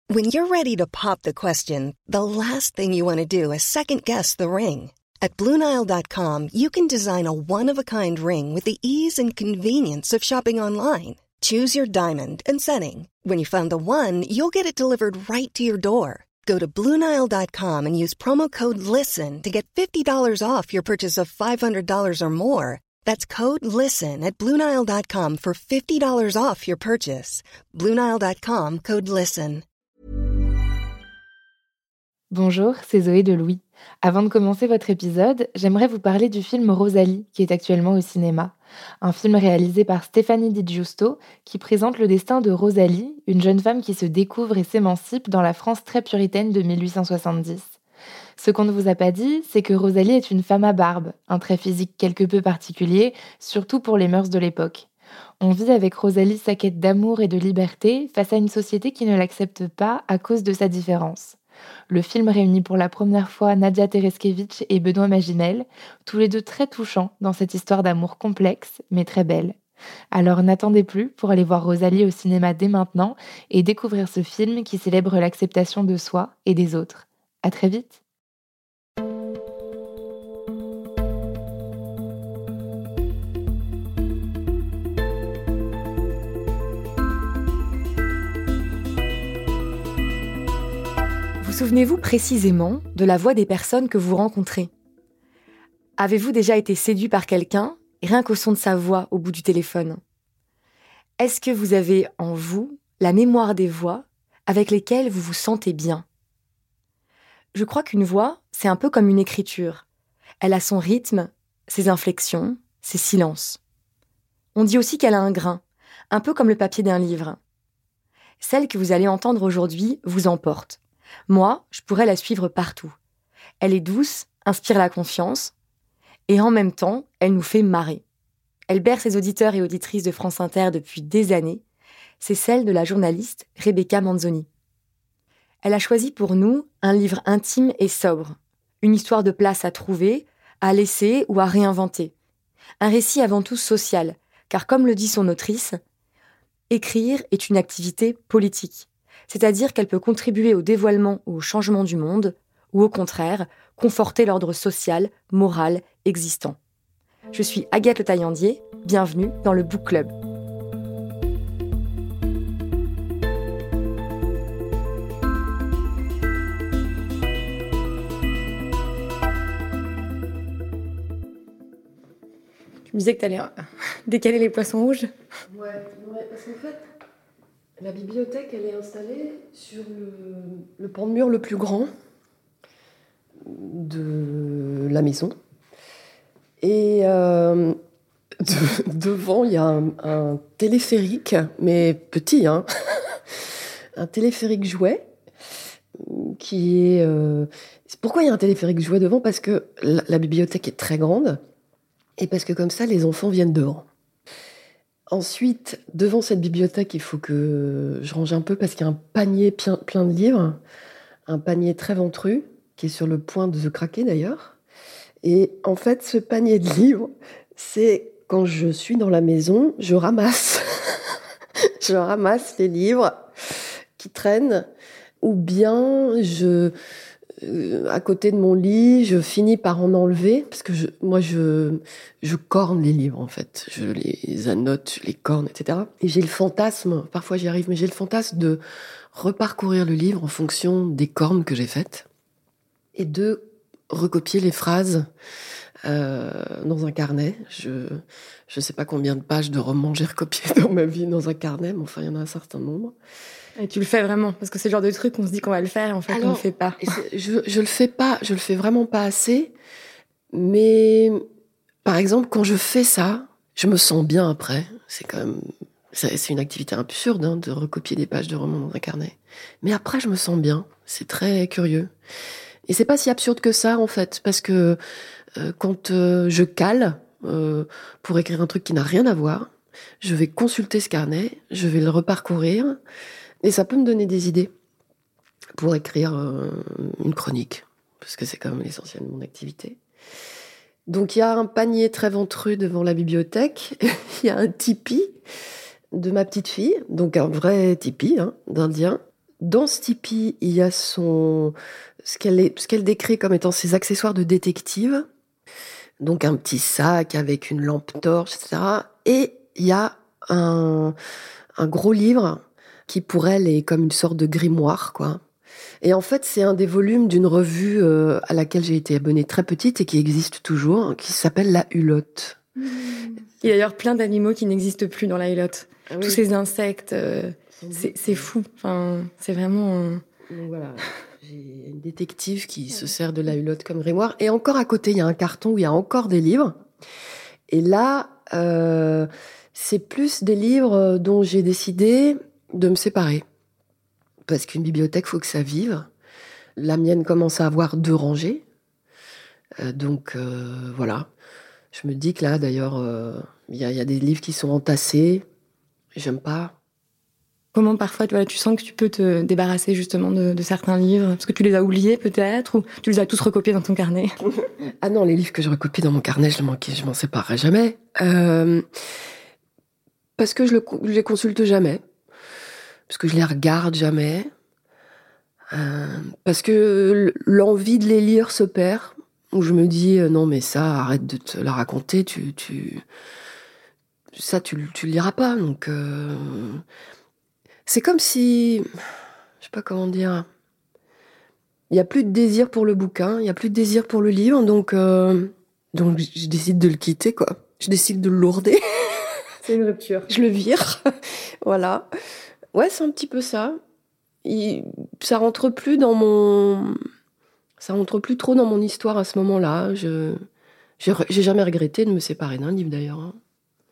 When you're ready to pop the question, the last thing you want to do is second-guess the ring. At BlueNile.com, you can design a one-of-a-kind ring with the ease and convenience of shopping online. Choose your diamond and setting. When you find the one, you'll get it delivered right to your door. Go to BlueNile.com and use promo code LISTEN to get $50 off your purchase of $500 or more. That's code LISTEN at BlueNile.com for $50 off your purchase. BlueNile.com, code LISTEN. Bonjour, c'est Zoé de Louis. Avant de commencer votre épisode, j'aimerais vous parler du film Rosalie, qui est actuellement au cinéma. Un film réalisé par Stéphanie Di Giusto, qui présente le destin de Rosalie, une jeune femme qui se découvre et s'émancipe dans la France très puritaine de 1870. Ce qu'on ne vous a pas dit, c'est que Rosalie est une femme à barbe, un trait physique quelque peu particulier, surtout pour les mœurs de l'époque. On vit avec Rosalie sa quête d'amour et de liberté face à une société qui ne l'accepte pas à cause de sa différence. Le film réunit pour la première fois Nadia Tereskevich et Benoît Magimel, tous les deux très touchants dans cette histoire d'amour complexe, mais très belle. Alors n'attendez plus pour aller voir Rosalie au cinéma dès maintenant et découvrir ce film qui célèbre l'acceptation de soi et des autres. À très vite. Vous souvenez-vous précisément de la voix des personnes que vous rencontrez ? Avez-vous déjà été séduit par quelqu'un, rien qu'au son de sa voix au bout du téléphone ? Est-ce que vous avez en vous la mémoire des voix avec lesquelles vous vous sentez bien ? Je crois qu'une voix, c'est un peu comme une écriture. Elle a son rythme, ses inflexions, ses silences. On dit aussi qu'elle a un grain, un peu comme le papier d'un livre. Celle que vous allez entendre aujourd'hui vous emporte. Moi, je pourrais la suivre partout. Elle est douce, inspire la confiance, et en même temps, elle nous fait marrer. Elle berce ses auditeurs et auditrices de France Inter depuis des années. C'est celle de la journaliste Rebecca Manzoni. Elle a choisi pour nous un livre intime et sobre, une histoire de place à trouver, à laisser ou à réinventer. Un récit avant tout social, car comme le dit son autrice, écrire est une activité politique. C'est-à-dire qu'elle peut contribuer au dévoilement ou au changement du monde, ou au contraire, conforter l'ordre social, moral, existant. Je suis Agathe Le Taillandier, bienvenue dans le Book Club. Tu me disais que tu allais décaler les poissons rouges ? Ouais, parce qu'en fait, la bibliothèque, elle est installée sur le pan de mur le plus grand de la maison. Et devant, il y a un téléphérique, mais petit, hein, un téléphérique jouet, qui est... Pourquoi il y a un téléphérique jouet devant ? Parce que la bibliothèque est très grande, et parce que comme ça, les enfants viennent dehors. Ensuite, devant cette bibliothèque, il faut que je range un peu parce qu'il y a un panier plein de livres, un panier très ventru, qui est sur le point de se craquer d'ailleurs. Et en fait, ce panier de livres, c'est quand je suis dans la maison, je ramasse. Je ramasse les livres qui traînent, ou bien à côté de mon lit, je finis par en enlever, parce que je corne les livres, en fait. Je les annote, je les corne, etc. Et j'ai le fantasme, parfois j'y arrive, mais j'ai le fantasme de reparcourir le livre en fonction des cornes que j'ai faites, et de recopier les phrases dans un carnet. Je sais pas combien de pages de romans j'ai recopié dans ma vie dans un carnet, mais enfin, il y en a un certain nombre. Et tu le fais vraiment ? Parce que c'est le genre de truc qu'on se dit qu'on va le faire et en fait on ne le fait pas. Je le fais pas, je le fais vraiment pas assez. Mais par exemple, quand je fais ça, je me sens bien après. C'est une activité absurde, hein, de recopier des pages de romans dans un carnet. Mais après, je me sens bien. C'est très curieux. Et c'est pas si absurde que ça, en fait, parce que quand je cale pour écrire un truc qui n'a rien à voir, je vais consulter ce carnet, je vais le reparcourir. Et ça peut me donner des idées pour écrire une chronique, parce que c'est quand même l'essentiel de mon activité. Donc il y a un panier très ventru devant la bibliothèque, il y a un tipi de ma petite fille, donc un vrai tipi d'Indien. dans ce tipi, il y a ce qu'elle décrit comme étant ses accessoires de détective. Donc un petit sac avec une lampe torche, etc. Et il y a un gros livre qui pour elle est comme une sorte de grimoire, quoi. Et en fait, c'est un des volumes d'une revue à laquelle j'ai été abonnée très petite et qui existe toujours, qui s'appelle La Hulotte. Il y a d'ailleurs plein d'animaux qui n'existent plus dans la Hulotte. Ah oui. Tous ces insectes, c'est fou. Enfin, c'est vraiment... Donc voilà, j'ai une détective qui se sert de La Hulotte comme grimoire. Et encore à côté, il y a un carton où il y a encore des livres. Et là, c'est plus des livres dont j'ai décidé de me séparer. Parce qu'une bibliothèque, faut que ça vive. La mienne commence à avoir 2 rangées. Donc, voilà. Je me dis que là, d'ailleurs, il y a des livres qui sont entassés. J'aime pas. Comment parfois tu sens que tu peux te débarrasser justement de certains livres? Parce que tu les as oubliés peut-être, ou tu les as tous recopiés dans ton carnet? Ah non, les livres que je recopie dans mon carnet, je m'en séparerai jamais. Parce que je les consulte jamais. Parce que je les regarde jamais. Parce que l'envie de les lire se perd. Où je me dis, non mais ça, arrête de te la raconter, ça tu le liras pas. Donc c'est comme si, je sais pas comment dire, il y a plus de désir pour le bouquin, il y a plus de désir pour le livre, donc je décide de le quitter, quoi. Je décide de le lourder. C'est une rupture. Je le vire. Voilà. Ouais, c'est un petit peu ça. Ça rentre plus trop dans mon histoire à ce moment-là. J'ai jamais regretté de me séparer d'un livre, d'ailleurs. Hein.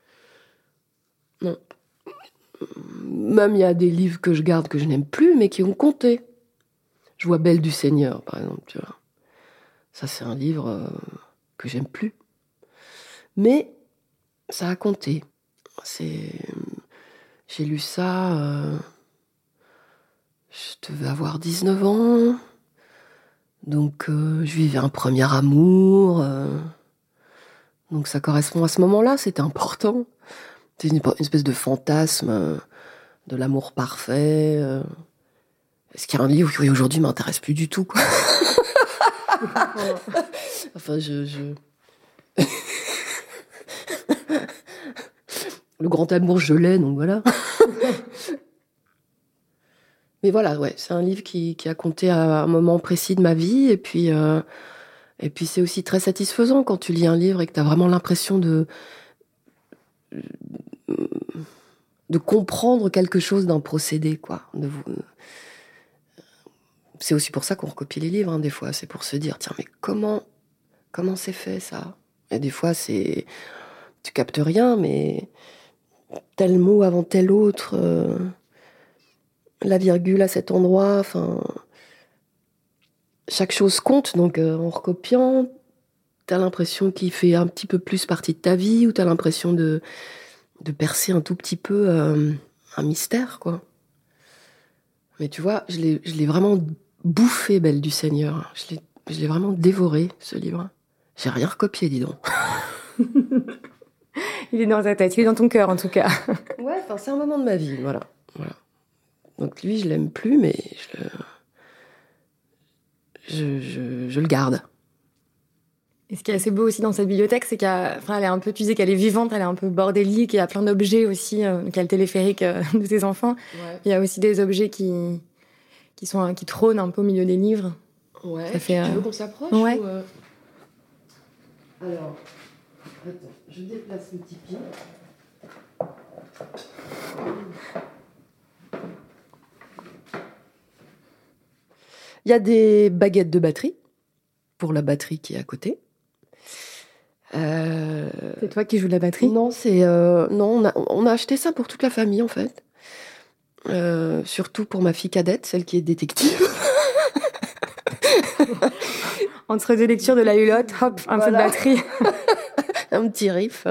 Non. Même il y a des livres que je garde que je n'aime plus, mais qui ont compté. Je vois Belle du Seigneur, par exemple, tu vois. Ça, c'est un livre que j'aime plus. Mais ça a compté. J'ai lu ça... je devais avoir 19 ans. Donc, je vivais un premier amour. Donc, ça correspond à ce moment-là. C'était important. C'est une espèce de fantasme de l'amour parfait. Est-ce qu'il y a un livre qui aujourd'hui m'intéresse plus du tout, quoi? Enfin, le grand amour, je l'ai, donc voilà. Mais voilà, ouais, c'est un livre qui a compté à un moment précis de ma vie. Et puis c'est aussi très satisfaisant quand tu lis un livre et que tu as vraiment l'impression de comprendre quelque chose d'un procédé, quoi. C'est aussi pour ça qu'on recopie les livres, hein, des fois. C'est pour se dire, tiens, mais comment c'est fait, ça? Et des fois, tu captes rien, mais tel mot avant tel autre, la virgule à cet endroit, enfin... Chaque chose compte, donc en recopiant, t'as l'impression qu'il fait un petit peu plus partie de ta vie, ou t'as l'impression de percer un tout petit peu un mystère, quoi. Mais tu vois, je l'ai vraiment bouffé, Belle du Seigneur. Je l'ai vraiment dévoré, ce livre. J'ai rien recopié, dis donc. Il est dans ta tête, il est dans ton cœur, en tout cas. Ouais, enfin, c'est un moment de ma vie, voilà. Donc lui, je l'aime plus, mais je le garde. Et ce qui est assez beau aussi dans cette bibliothèque, c'est elle est un peu, tu disais qu'elle est vivante, elle est un peu bordélique, il y a plein d'objets aussi, il y a le téléphérique de tes enfants. Ouais. Il y a aussi des objets qui trônent un peu au milieu des livres. Ouais, ça fait, tu veux qu'on s'approche? Ouais. Alors, attends, je déplace le tipi. Il y a des baguettes de batterie, pour la batterie qui est à côté. C'est toi qui joues de la batterie? Non, on a acheté ça pour toute la famille, en fait. Surtout pour ma fille cadette, celle qui est détective. Entre deux lectures de La Hulotte, hop, un peu de batterie. Un petit riff.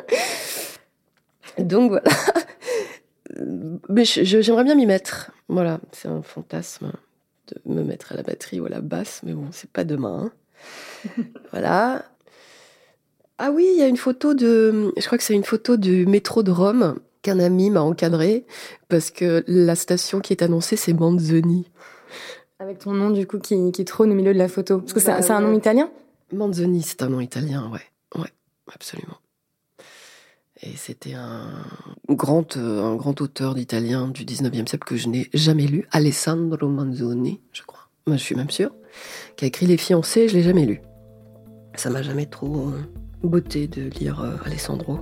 Donc voilà. Mais j'aimerais bien m'y mettre. Voilà, c'est un fantasme de me mettre à la batterie ou à la basse, mais bon, c'est pas demain. Hein. Voilà. Ah oui, il y a une photo je crois que c'est une photo du métro de Rome, qu'un ami m'a encadré parce que la station qui est annoncée, c'est Manzoni. Avec ton nom, du coup, qui trône au milieu de la photo. Parce que c'est un nom italien ? Manzoni, c'est un nom italien, ouais, absolument. Et c'était un grand auteur d'italien du 19e siècle que je n'ai jamais lu, Alessandro Manzoni, je crois. Moi, je suis même sûre, qui a écrit Les Fiancés, je l'ai jamais lu. Ça m'a jamais trop botté de lire Alessandro.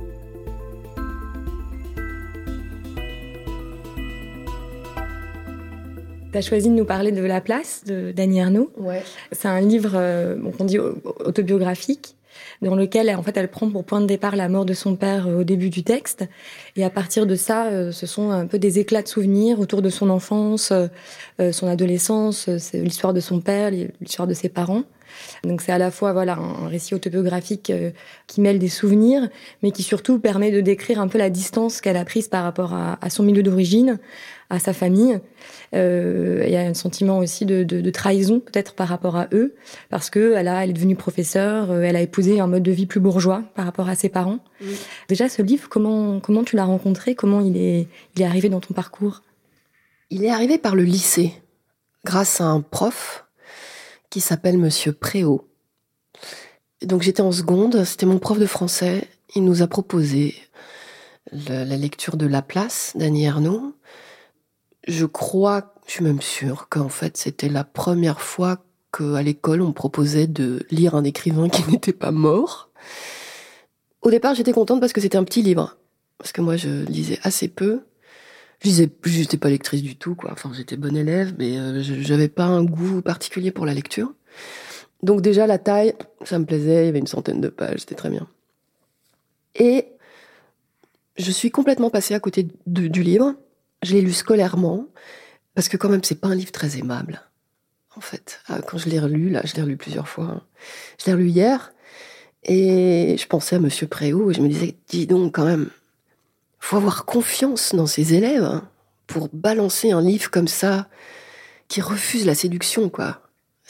Tu as choisi de nous parler de La Place, d'Annie Ernaux. Ouais. C'est un livre, qu'on dit autobiographique, dans lequel, en fait, elle prend pour point de départ la mort de son père au début du texte. Et à partir de ça, ce sont un peu des éclats de souvenirs autour de son enfance, son adolescence, c'est l'histoire de son père, l'histoire de ses parents. Donc c'est à la fois un récit autobiographique qui mêle des souvenirs, mais qui surtout permet de décrire un peu la distance qu'elle a prise par rapport à son milieu d'origine, à sa famille. Il y a un sentiment aussi de trahison peut-être par rapport à eux, parce que elle est devenue professeure, elle a épousé un mode de vie plus bourgeois par rapport à ses parents. Oui. Déjà, ce livre, comment tu l'as rencontré ? Comment il est arrivé dans ton parcours ? Il est arrivé par le lycée, grâce à un prof qui s'appelle Monsieur Préau. Donc j'étais en seconde, c'était mon prof de français. Il nous a proposé la lecture de La Place d'Annie Ernaux. Je suis même sûre qu'en fait c'était la première fois qu'à l'école on me proposait de lire un écrivain qui n'était pas mort. Au départ j'étais contente parce que c'était un petit livre. Parce que moi je lisais assez peu. J'étais pas lectrice du tout, quoi. Enfin, j'étais bonne élève, mais j'avais pas un goût particulier pour la lecture. Donc déjà, la taille, ça me plaisait, il y avait une 100aine de pages, c'était très bien. Et je suis complètement passée à côté du livre. Je l'ai lu scolairement, parce que quand même, c'est pas un livre très aimable, en fait. Quand je l'ai relu, je l'ai relu plusieurs fois. Je l'ai relu hier, et je pensais à Monsieur Préau, et je me disais, dis donc, quand même, faut avoir confiance dans ses élèves pour balancer un livre comme ça qui refuse la séduction, quoi.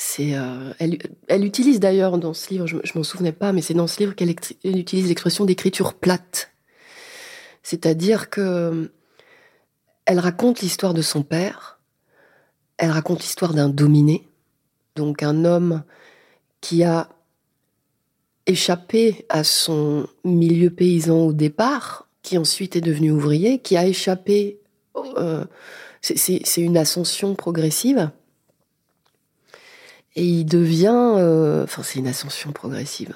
Elle utilise d'ailleurs dans ce livre, je m'en souvenais pas, mais c'est dans ce livre qu'elle utilise l'expression d'écriture plate. C'est-à-dire que elle raconte l'histoire de son père, elle raconte l'histoire d'un dominé, donc un homme qui a échappé à son milieu paysan au départ, qui ensuite est devenu ouvrier, qui a échappé... c'est une ascension progressive. Et il devient... c'est une ascension progressive.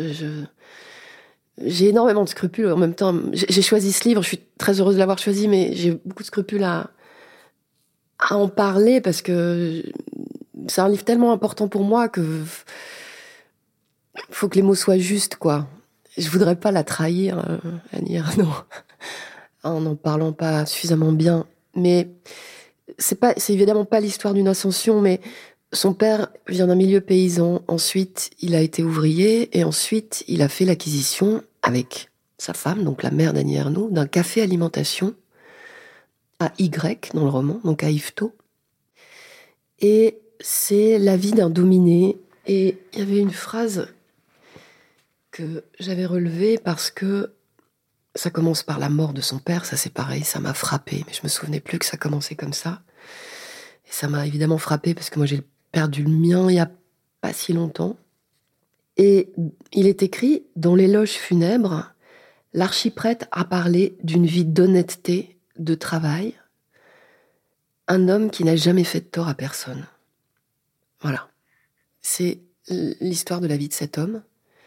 J'ai énormément de scrupules. En même temps, j'ai choisi ce livre, je suis très heureuse de l'avoir choisi, mais j'ai beaucoup de scrupules à en parler, parce que c'est un livre tellement important pour moi que... faut que les mots soient justes, quoi. Je voudrais pas la trahir, Annie Ernaux, en n'en parlant pas suffisamment bien. Mais c'est évidemment pas l'histoire d'une ascension, mais son père vient d'un milieu paysan. Ensuite, il a été ouvrier, et ensuite, il a fait l'acquisition, avec sa femme, donc la mère d'Annie Ernaux, d'un café alimentation à Y, dans le roman, donc à Yvetot. Et c'est la vie d'un dominé. Et il y avait une phrase que j'avais relevé parce que ça commence par la mort de son père, ça c'est pareil, ça m'a frappé, mais je me souvenais plus que ça commençait comme ça. Et ça m'a évidemment frappé parce que moi j'ai perdu le mien il y a pas si longtemps. Et il est écrit, dans l'éloge funèbre, l'archiprêtre a parlé d'une vie d'honnêteté, de travail, un homme qui n'a jamais fait de tort à personne. Voilà. C'est l'histoire de la vie de cet homme,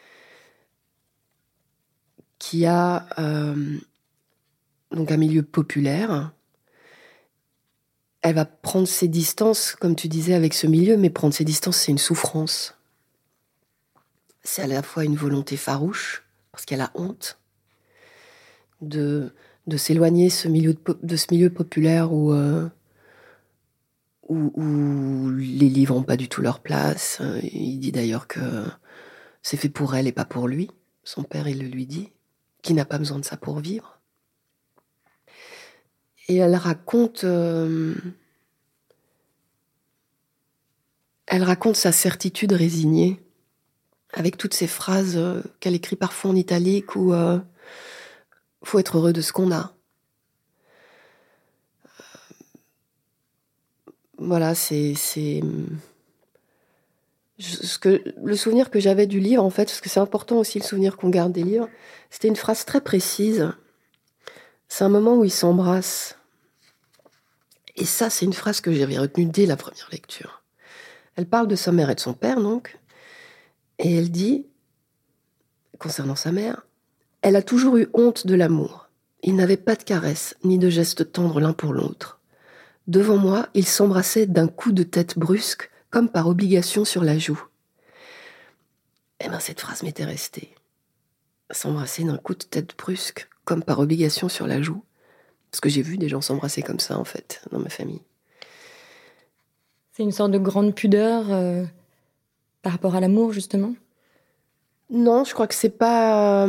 qui a donc un milieu populaire. Elle va prendre ses distances, comme tu disais, avec ce milieu, mais prendre ses distances, c'est une souffrance. C'est à la fois une volonté farouche, parce qu'elle a honte de s'éloigner de ce milieu populaire où les livres n'ont pas du tout leur place. Il dit d'ailleurs que c'est fait pour elle et pas pour lui. Son père, il le lui dit, qui n'a pas besoin de ça pour vivre. Et elle raconte sa certitude résignée, avec toutes ces phrases qu'elle écrit parfois en italique où faut être heureux de ce qu'on a. Voilà, le souvenir que j'avais du livre, en fait, parce que c'est important aussi le souvenir qu'on garde des livres, c'était une phrase très précise. C'est un moment où ils s'embrassent. Et ça, c'est une phrase que j'avais retenue dès la première lecture. Elle parle de sa mère et de son père, donc. Et elle dit, concernant sa mère, « Elle a toujours eu honte de l'amour. Ils n'avaient pas de caresses, ni de gestes tendres l'un pour l'autre. Devant moi, ils s'embrassaient d'un coup de tête brusque, comme par obligation sur la joue. » Eh bien, cette phrase m'était restée. S'embrasser d'un coup de tête brusque, comme par obligation sur la joue. Parce que j'ai vu des gens s'embrasser comme ça, en fait, dans ma famille. C'est une sorte de grande pudeur par rapport à l'amour, justement ? Non, je crois que c'est pas...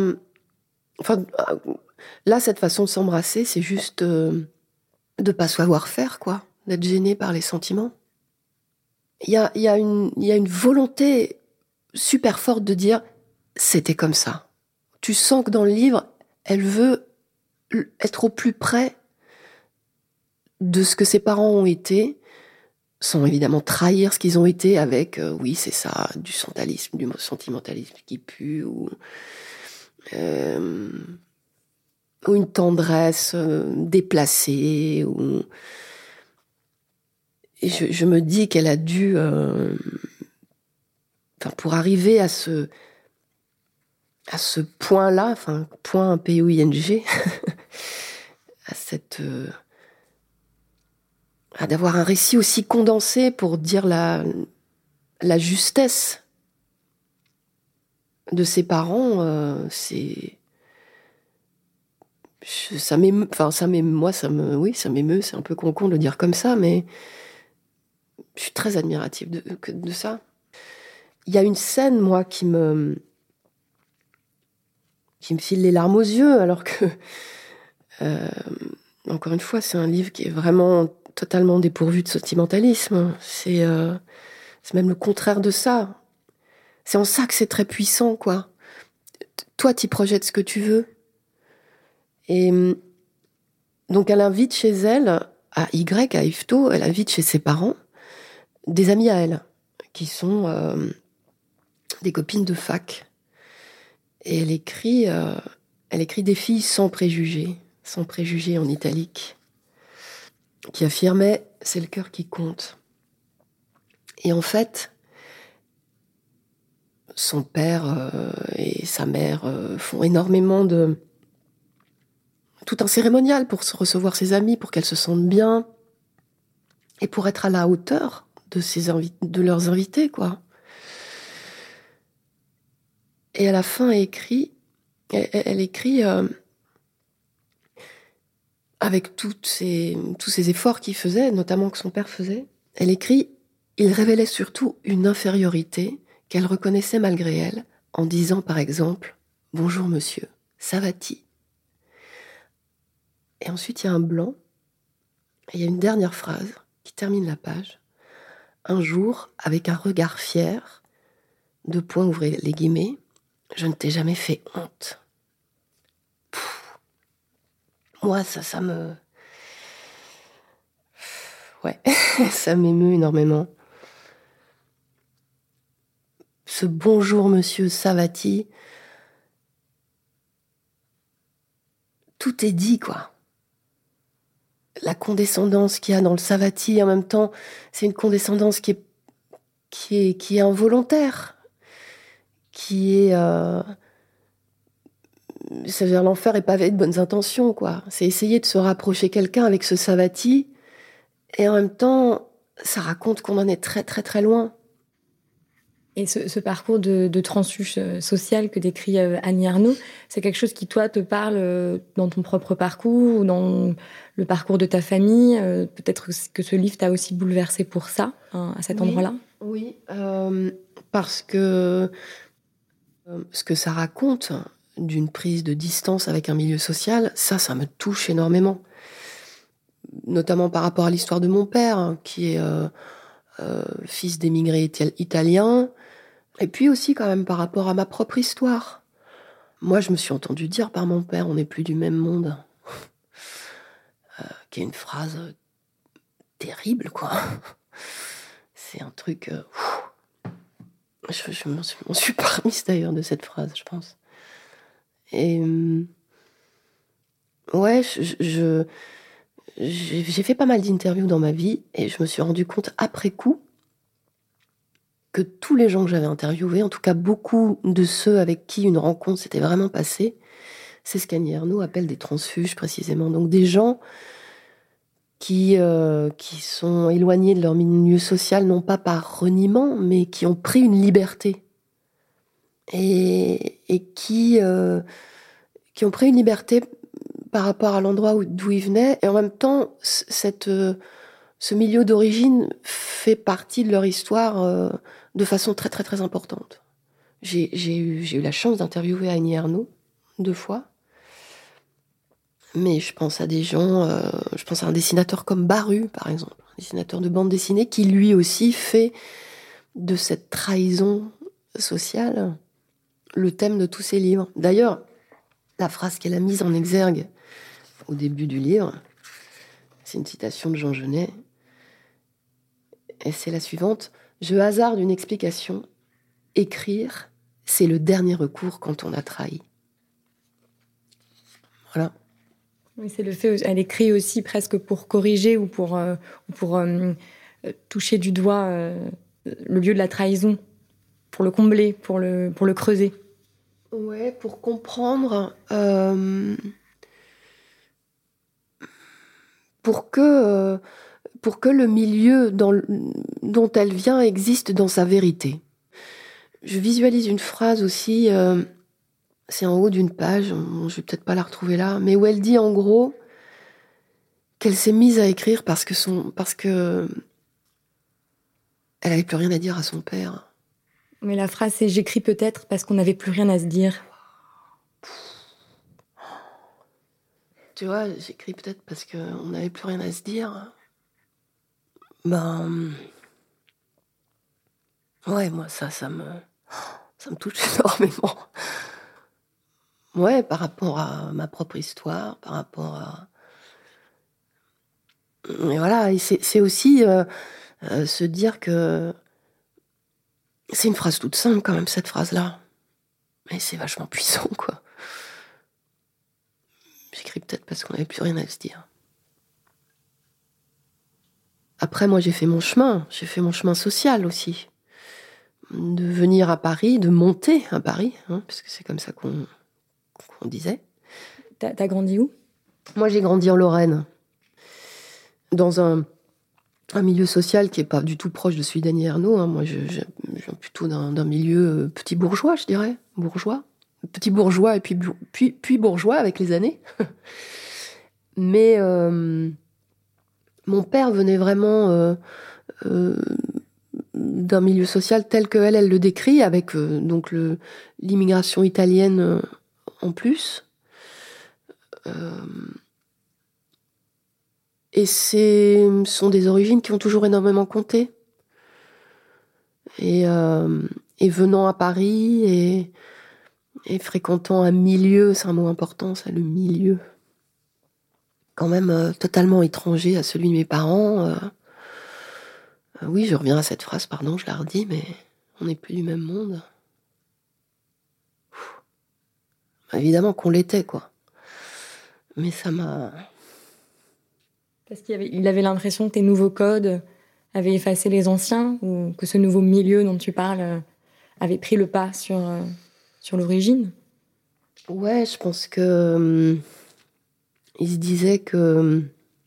là, cette façon de s'embrasser, c'est juste de pas savoir faire, quoi. D'être gêné par les sentiments. Il y a une volonté super forte de dire « c'était comme ça ». Tu sens que dans le livre, elle veut être au plus près de ce que ses parents ont été, sans évidemment trahir ce qu'ils ont été avec, oui, c'est ça, du sentimentalisme qui pue, ou une tendresse déplacée. Et je me dis qu'elle a dû... pour arriver à ce point-là, point P-O-I-N-G, à d'avoir un récit aussi condensé pour dire la justesse de ses parents, ça m'émeut, ça m'émeut, c'est un peu con de le dire comme ça, mais je suis très admirative de ça. Il y a une scène, moi, qui me file les larmes aux yeux, alors que, encore une fois, c'est un livre qui est vraiment totalement dépourvu de sentimentalisme. C'est même le contraire de ça. C'est en ça que c'est très puissant, quoi. Toi, t'y projettes ce que tu veux. Et donc, elle invite chez elle, à Yvetot, elle invite chez ses parents, des amis à elle, qui sont des copines de fac. Et elle écrit des filles sans préjugés en italique, qui affirmait « c'est le cœur qui compte ». Et en fait, son père et sa mère font énormément tout un cérémonial pour recevoir ses amis, pour qu'elles se sentent bien, et pour être à la hauteur de leurs invités, quoi. Et à la fin, elle écrit avec tous ces efforts qu'il faisait, notamment que son père faisait, elle écrit « Il révélait surtout une infériorité qu'elle reconnaissait malgré elle, en disant par exemple « Bonjour monsieur, ça va-t-il » Et ensuite, il y a un blanc, et il y a une dernière phrase qui termine la page. « Un jour, avec un regard fier, deux points, ouvrez les guillemets, je ne t'ai jamais fait honte. » Moi, ça me... Ouais, ça m'émeut énormément. Ce bonjour, monsieur Savati, tout est dit, quoi. La condescendance qu'il y a dans le Savati, en même temps, c'est une condescendance qui est involontaire, qui est... C'est-à-dire, l'enfer est pavé de bonnes intentions, quoi. C'est essayer de se rapprocher quelqu'un avec ce Savati, et en même temps, ça raconte qu'on en est très, très, très loin. Et ce parcours de transfuge social que décrit Annie Ernaux, c'est quelque chose qui, toi, te parle dans ton propre parcours ou dans le parcours de ta famille. Peut-être que ce livre t'a aussi bouleversé pour ça, hein, à cet endroit-là. Oui, parce que ce que ça raconte d'une prise de distance avec un milieu social, ça me touche énormément. Notamment par rapport à l'histoire de mon père, qui est fils d'émigrés italiens, et puis aussi quand même par rapport à ma propre histoire. Moi, je me suis entendue dire par mon père « on n'est plus du même monde », qui est une phrase terrible, quoi. C'est un truc... je m'en suis pas remise d'ailleurs de cette phrase, je pense. Et... ouais, j'ai fait pas mal d'interviews dans ma vie et je me suis rendu compte après coup que tous les gens que j'avais interviewés, en tout cas beaucoup de ceux avec qui une rencontre s'était vraiment passée, c'est ce qu'Annie Ernaux appelle des transfuges précisément. Donc des gens qui sont éloignés de leur milieu social, non pas par reniement, mais qui ont pris une liberté. Et qui ont pris une liberté par rapport à l'endroit d'où ils venaient. Et en même temps, ce milieu d'origine fait partie de leur histoire de façon très, très, très importante. J'ai eu la chance d'interviewer Annie Ernaux 2 fois. Mais je pense à des gens, je pense à un dessinateur comme Baru, par exemple, un dessinateur de bande dessinée qui lui aussi fait de cette trahison sociale le thème de tous ses livres. D'ailleurs, la phrase qu'elle a mise en exergue au début du livre, c'est une citation de Jean Genet, et c'est la suivante: « Je hasarde une explication. Écrire, c'est le dernier recours quand on a trahi. » Voilà. Oui, c'est le fait. Elle écrit aussi presque pour corriger ou pour toucher du doigt le lieu de la trahison, pour le combler, pour le creuser. Ouais, pour comprendre, pour que le milieu dont elle vient existe dans sa vérité. Je visualise une phrase aussi, c'est en haut d'une page, je vais peut-être pas la retrouver là, mais où elle dit en gros qu'elle s'est mise à écrire parce que elle avait plus rien à dire à son père. Mais la phrase c'est « j'écris peut-être parce qu'on n'avait plus rien à se dire ». Tu vois, j'écris peut-être parce qu'on n'avait plus rien à se dire. Ben... ouais, moi, ça me touche énormément. Ouais, par rapport à ma propre histoire, par rapport à... Et voilà, et c'est aussi se dire que... C'est une phrase toute simple quand même, cette phrase-là. Mais c'est vachement puissant, quoi. J'écris peut-être parce qu'on n'avait plus rien à se dire. Après, moi, j'ai fait mon chemin social aussi. De venir à Paris, de monter à Paris, parce que c'est comme ça qu'on disait. T'as grandi où ? Moi, j'ai grandi en Lorraine, dans un milieu social qui n'est pas du tout proche de celui d'Annie Ernaux. Moi, je viens plutôt d'un milieu petit bourgeois, je dirais. Bourgeois. Petit bourgeois et puis bourgeois avec les années. Mais mon père venait vraiment d'un milieu social tel qu'elle le décrit, avec donc l'immigration italienne en plus. Et ce sont des origines qui ont toujours énormément compté. Et venant à Paris et fréquentant un milieu, c'est un mot important, ça, le milieu, quand même totalement étranger à celui de mes parents. Oui, je reviens à cette phrase, pardon, je la redis, mais on n'est plus du même monde. Évidemment qu'on l'était, quoi. Mais ça m'a... Parce qu'il avait l'impression que tes nouveaux codes avaient effacé les anciens, ou que ce nouveau milieu dont tu parles avait pris le pas sur l'origine. Ouais, je pense que... il se disait que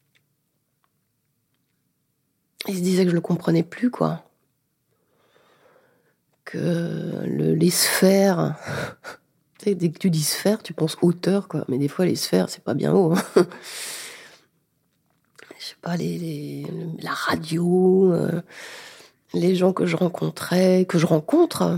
je le comprenais plus, quoi. Que les sphères... tu sais, dès que tu dis sphère, tu penses hauteur, quoi. Mais des fois, les sphères, c'est pas bien haut, hein. Je sais pas, la radio, les gens que je rencontrais, que je rencontre...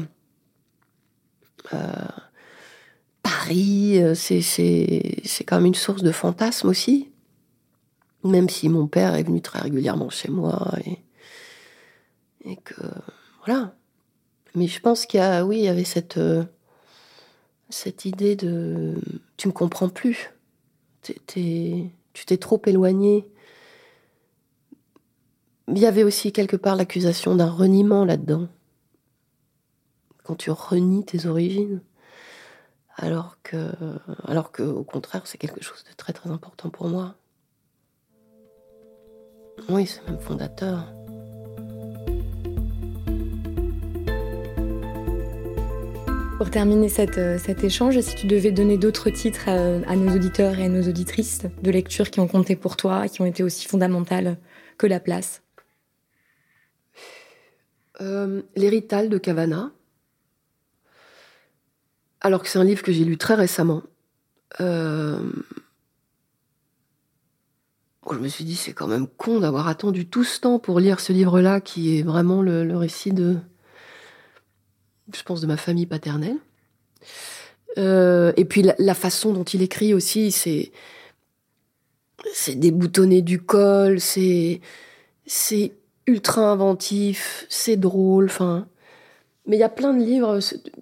Paris, c'est quand même une source de fantasmes aussi. Même si mon père est venu très régulièrement chez moi et que voilà. Mais je pense qu'il y avait cette idée de tu me comprends plus. Tu t'es trop éloigné Il y avait aussi quelque part l'accusation d'un reniement là-dedans. Quand tu renies tes origines. Alors que, au contraire, c'est quelque chose de très très important pour moi. Oui, c'est même fondateur. Pour terminer cet échange, si tu devais donner d'autres titres à nos auditeurs et à nos auditrices de lecture qui ont compté pour toi, qui ont été aussi fondamentales que La Place. L'Hérital de Cavana. Alors que c'est un livre que j'ai lu très récemment. Je me suis dit, c'est quand même con d'avoir attendu tout ce temps pour lire ce livre-là, qui est vraiment le récit de, je pense, de ma famille paternelle. Et puis la façon dont il écrit aussi, c'est déboutonné du col, c'est ultra inventif, c'est drôle, enfin. Mais il y a plein de livres.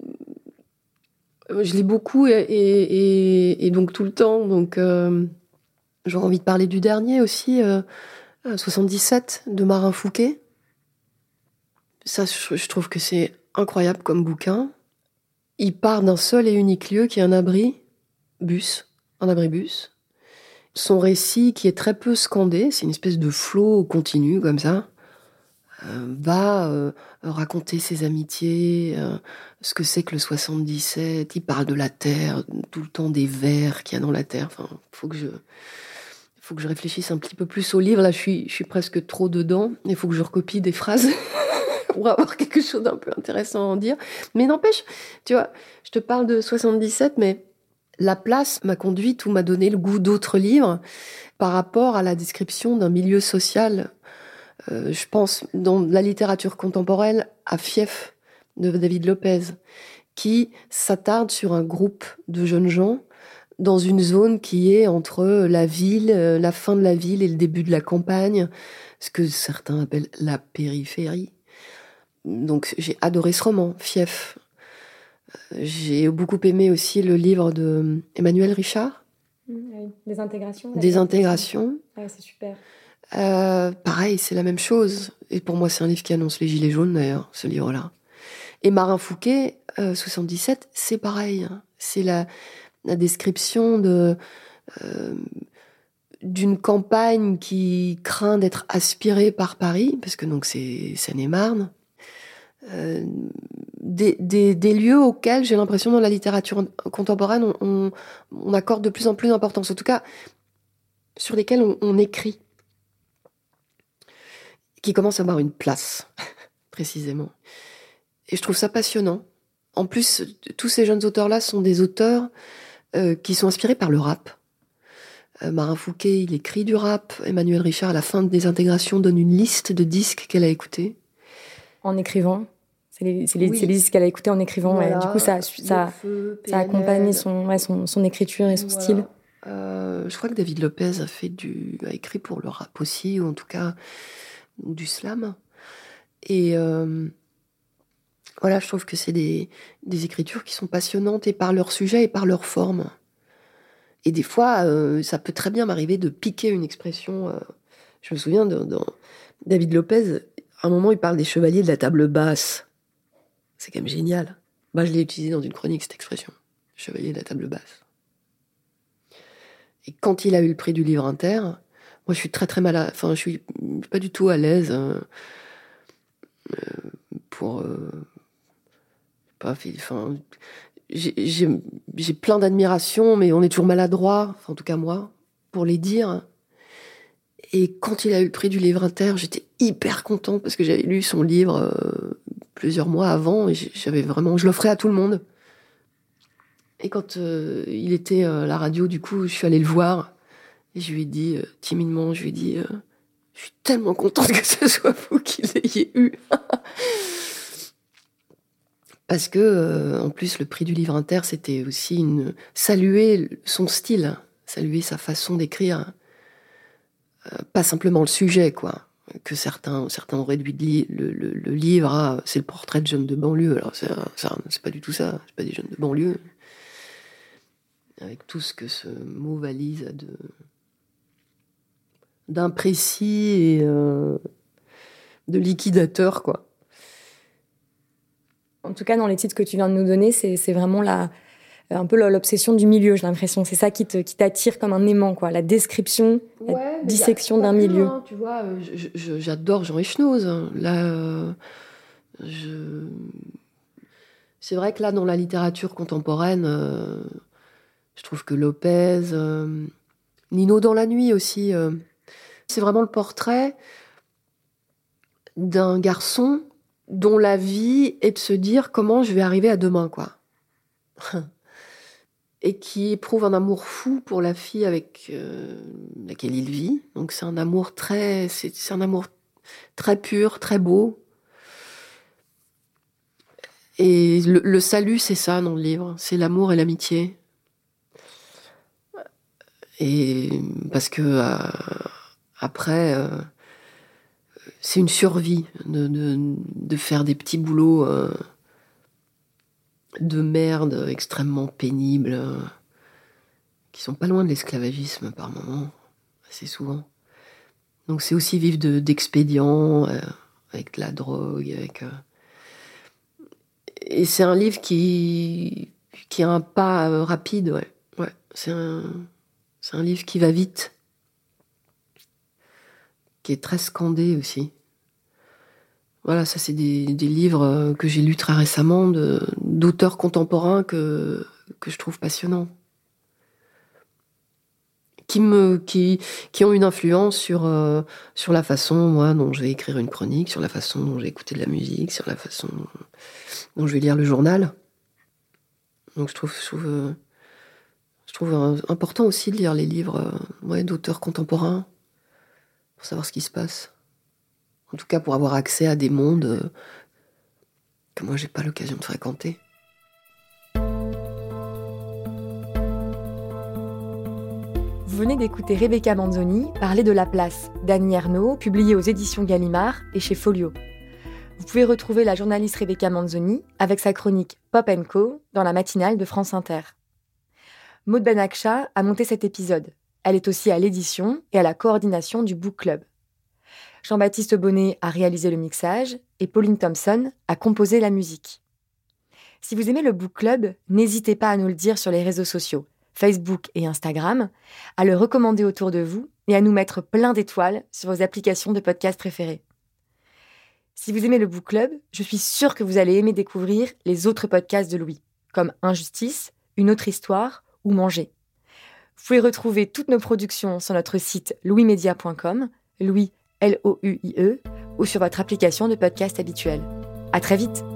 Je lis beaucoup et donc tout le temps. Donc j'aurais envie de parler du dernier aussi, 77 de Marin Fouquet. Ça, je trouve que c'est incroyable comme bouquin. Il part d'un seul et unique lieu qui est un abribus. Son récit, qui est très peu scandé, c'est une espèce de flot continu comme ça, va raconter ses amitiés, ce que c'est que le 77. Il parle de la terre, tout le temps des vers qu'il y a dans la terre. Enfin, faut que je réfléchisse un petit peu plus au livre. Là, je suis presque trop dedans. Il faut que je recopie des phrases pour avoir quelque chose d'un peu intéressant à en dire. Mais n'empêche, tu vois, je te parle de 77, mais La Place m'a conduite ou m'a donné le goût d'autres livres par rapport à la description d'un milieu social. Je pense, dans la littérature contemporaine, à Fief de David Lopez, qui s'attarde sur un groupe de jeunes gens dans une zone qui est entre la ville, la fin de la ville et le début de la campagne, ce que certains appellent la périphérie. Donc j'ai adoré ce roman, Fief. J'ai beaucoup aimé aussi le livre de Emmanuel Richard. Des intégrations. Des intégrations. Ouais, c'est super. Pareil, c'est la même chose. Et pour moi, c'est un livre qui annonce les Gilets jaunes, d'ailleurs, ce livre-là. Et Marin Fouquet, 77, c'est pareil. C'est la description d'une campagne qui craint d'être aspirée par Paris, parce que donc c'est Seine-et-Marne. Des lieux auxquels j'ai l'impression dans la littérature contemporaine on accorde de plus en plus d'importance, en tout cas sur lesquels on écrit, qui commencent à avoir une place précisément. Et je trouve ça passionnant. En plus, tous ces jeunes auteurs-là sont des auteurs qui sont inspirés par le rap. Marin Fouquet, il écrit du rap. Emmanuel Richard, à la fin des intégrations, donne une liste de disques qu'elle a écoutés. En écrivant. C'est les disques qu'elle a écoutés en écrivant. Voilà. Ouais. Du coup, ça a accompagné son écriture et son style. Je crois que David Lopez a écrit pour le rap aussi, ou en tout cas du slam. Et voilà, je trouve que c'est des écritures qui sont passionnantes, et par leur sujet et par leur forme. Et des fois, ça peut très bien m'arriver de piquer une expression. Je me souviens dans David Lopez, à un moment, il parle des chevaliers de la table basse. C'est quand même génial. Moi, je l'ai utilisé dans une chronique, cette expression. Chevalier de la table basse. Et quand il a eu le prix du Livre Inter, moi, je suis très très malade. Enfin, je suis pas du tout à l'aise pour... Enfin, j'ai plein d'admiration, mais on est toujours maladroit, enfin, en tout cas moi, pour les dire. Et quand il a eu le prix du Livre Inter, j'étais hyper contente parce que j'avais lu son livre plusieurs mois avant et je l'offrais à tout le monde. Et quand il était à la radio, du coup, je suis allée le voir et je lui ai dit, timidement, je suis tellement contente que ce soit vous qui l'ayez eu. Parce que, en plus, le prix du Livre Inter, c'était aussi saluer son style, saluer sa façon d'écrire. Pas simplement le sujet, quoi. Que certains ont réduit le livre à c'est le portrait de jeunes de banlieue. Alors, c'est pas du tout ça. C'est pas des jeunes de banlieue. Avec tout ce que ce mot valise d'imprécis liquidateur, quoi. En tout cas, dans les titres que tu viens de nous donner, c'est vraiment un peu l'obsession du milieu, j'ai l'impression. C'est ça qui t'attire comme un aimant, quoi. La description, la dissection d'un milieu. Hein, tu vois, j'adore Jean Echenoz. Là, c'est vrai que là, dans la littérature contemporaine, je trouve que Lopez, Nino dans la nuit aussi, c'est vraiment le portrait d'un garçon dont la vie est de se dire comment je vais arriver à demain, quoi. Et qui éprouve un amour fou pour la fille avec laquelle il vit. Donc c'est un amour c'est un amour très pur, très beau. Et le salut, c'est ça dans le livre, c'est l'amour et l'amitié. Et parce que après, c'est une survie de faire des petits boulots de merde extrêmement pénibles, qui sont pas loin de l'esclavagisme par moments, assez souvent. Donc c'est aussi vivre d'expédients, avec de la drogue, et c'est un livre qui a un pas rapide, ouais. C'est un livre qui va vite, qui est très scandé aussi. Voilà, ça c'est des livres que j'ai lus très récemment d'auteurs contemporains que je trouve passionnants. Qui ont une influence sur la façon, moi, dont je vais écrire une chronique, sur la façon dont je vais écouter de la musique, sur la façon dont je vais lire le journal. Donc je trouve important aussi de lire les livres d'auteurs contemporains pour savoir ce qui se passe. En tout cas, pour avoir accès à des mondes que moi, j'ai pas l'occasion de fréquenter. Vous venez d'écouter Rebecca Manzoni parler de La Place, d'Annie Ernaux, publié aux éditions Gallimard et chez Folio. Vous pouvez retrouver la journaliste Rebecca Manzoni avec sa chronique Pop & Co dans la matinale de France Inter. Maud Benakcha a monté cet épisode. Elle est aussi à l'édition et à la coordination du Book Club. Jean-Baptiste Bonnet a réalisé le mixage et Pauline Thompson a composé la musique. Si vous aimez le Book Club, n'hésitez pas à nous le dire sur les réseaux sociaux, Facebook et Instagram, à le recommander autour de vous et à nous mettre plein d'étoiles sur vos applications de podcast préférées. Si vous aimez le Book Club, je suis sûre que vous allez aimer découvrir les autres podcasts de Louis, comme Injustice, Une autre histoire ou Manger. Vous pouvez retrouver toutes nos productions sur notre site louismedia.com, Louis L-O-U-I-E, ou sur votre application de podcast habituelle. À très vite!